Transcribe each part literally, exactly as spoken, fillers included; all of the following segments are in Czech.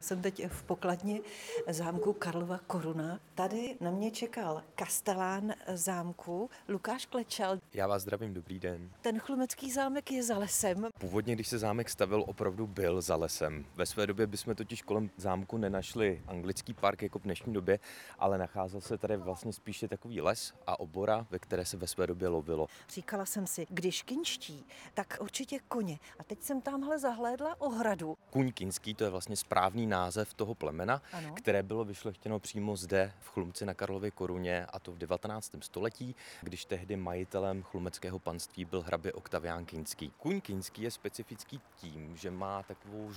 jsem teď v pokladni zámku Karlova Koruna. Tady na mě čekal kastelán zámku Lukáš Klečel. Já vás zdravím, dobrý den. Ten chlumecký zámek je za lesem. Původně, když se zámek stavil, opravdu byl za lesem. Ve své době bychom totiž kolem zámku nenašli anglický park jako v dnešní době, ale nacházel se tady vlastně spíše takový les a obora, ve které se ve své době lovilo. Říkala jsem si, když kinští, tak určitě koně. A teď jsem tamhle zahlédla ohradu. Kůň kinský, to je vlastně správný název toho plemena, Ano. které bylo vyšlechtěno přímo zde v Chlumci na Karlově Koruně, a to v devatenáctém století, když tehdy majitelem chlumeckého panství byl hrabě Oktavián Kinský. Kůň kinský je specifický tím, že má takovou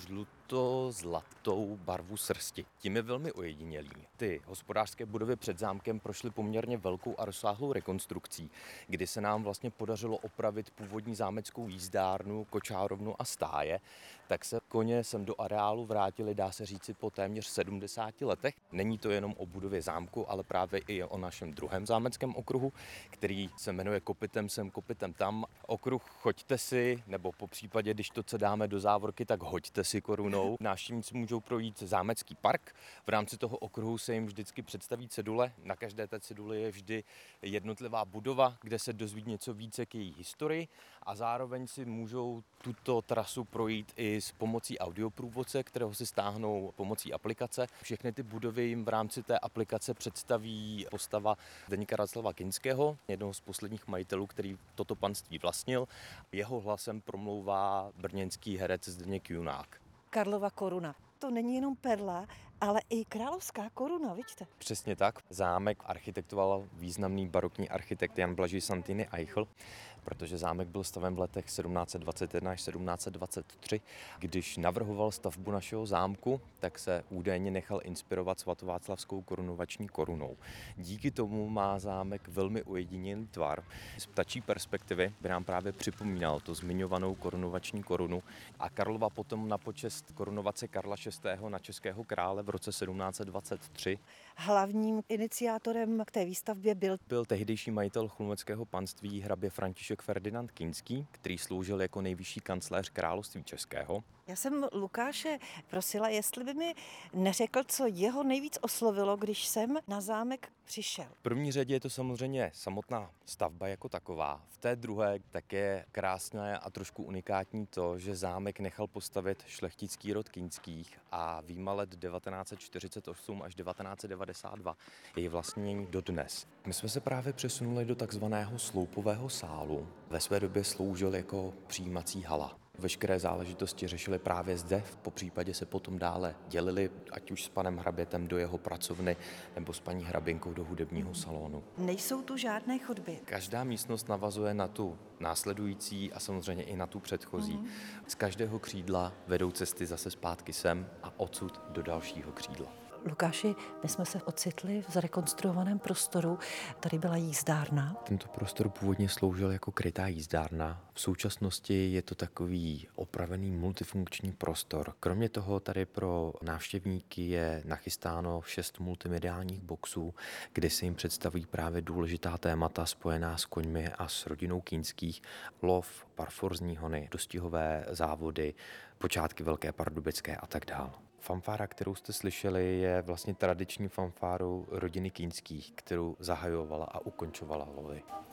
žluto-zlatou barvu srsti. Tím je velmi ojedinělý. Ty hospodářské budovy před zámkem prošly poměrně velkou a rozsáhlou rekonstrukcí, kdy se nám vlastně podařilo opravit původní zámeckou jízdárnu, kočárovnu a stáje, tak se koně sem do areálu vrátili, dá se říci, po téměř sedmdesáti letech. Není to jenom o budově zámku, ale právě i o našem druhém zámeckém okruhu, který se jmenuje Kopitem sem, Kopitem tam. Okruh Choďte si, nebo po případě, když to, co dáme do závorky, tak hoďte si korunou. Návštěvníci můžou projít zámecký park. V rámci toho okruhu se jim vždycky představí cedule. Na každé té ceduli je vždy jednotlivá budova, kde se dozví něco více k její historii, a zároveň si můžou tuto trasu projít i s pomocí audioprůvodce, kterého si stáhnou pomocí aplikace. Všechny ty budovy jim v rámci té aplikace představí postava Zdeňka Václava Kinského, jednoho z posledních majitelů, který toto panství vlastnil. Jeho hlasem promlouvá brněnský herec Zdeněk Junák. Karlova Koruna. To není jenom perla, ale i královská koruna, vidíte? Přesně tak. Zámek architektoval významný barokní architekt Jan Blažej Santini Eichl, protože zámek byl staven v letech sedmnáct dvacet jedna až sedmnáct dvacet tři. Když navrhoval stavbu našeho zámku, tak se údajně nechal inspirovat svatováclavskou korunovační korunou. Díky tomu má zámek velmi ojedinělý tvar. Z ptačí perspektivy by nám právě připomínal tu zmiňovanou korunovační korunu, a Karlova potom na počest korunovace Karla šestého na českého krále v roce sedmnáct dvacet tři. Hlavním iniciátorem k té výstavbě byl Byl tehdejší majitel chlumeckého panství hrabě František Ferdinand Kinský, který sloužil jako nejvyšší kancléř království českého. Já jsem Lukáše prosila, jestli by mi neřekl, co jeho nejvíc oslovilo, když jsem na zámek přišel. V první řadě je to samozřejmě samotná stavba jako taková. V té druhé tak je krásné a trošku unikátní to, že zámek nechal postavit šlechtický rod Kinských a výjima let devatenáct čtyřicet osm až devatenáct devadesát dva je vlastnění dodnes. My jsme se právě přesunuli do takzvaného sloupového sálu. Ve své době sloužil jako přijímací hala. Veškeré záležitosti řešili právě zde, popřípadě se potom dále dělili, ať už s panem hrabětem do jeho pracovny, nebo s paní hraběnkou do hudebního salonu. Nejsou tu žádné chodby. Každá místnost navazuje na tu následující a samozřejmě i na tu předchozí. Mm. Z každého křídla vedou cesty zase zpátky sem a odsud do dalšího křídla. Lukáši, my jsme se ocitli v zrekonstruovaném prostoru. Tady byla jízdárna. Tento prostor původně sloužil jako krytá jízdárna. V současnosti je to takový opravený multifunkční prostor. Kromě toho tady pro návštěvníky je nachystáno šest multimediálních boxů, kde se jim představí právě důležitá témata spojená s koňmi a s rodinou Kinských. Lov, parforzní hony, dostihové závody, počátky Velké pardubické a tak dále. Fanfára, kterou jste slyšeli, je vlastně tradiční fanfárou rodiny Kinských, kterou zahajovala a ukončovala lovy.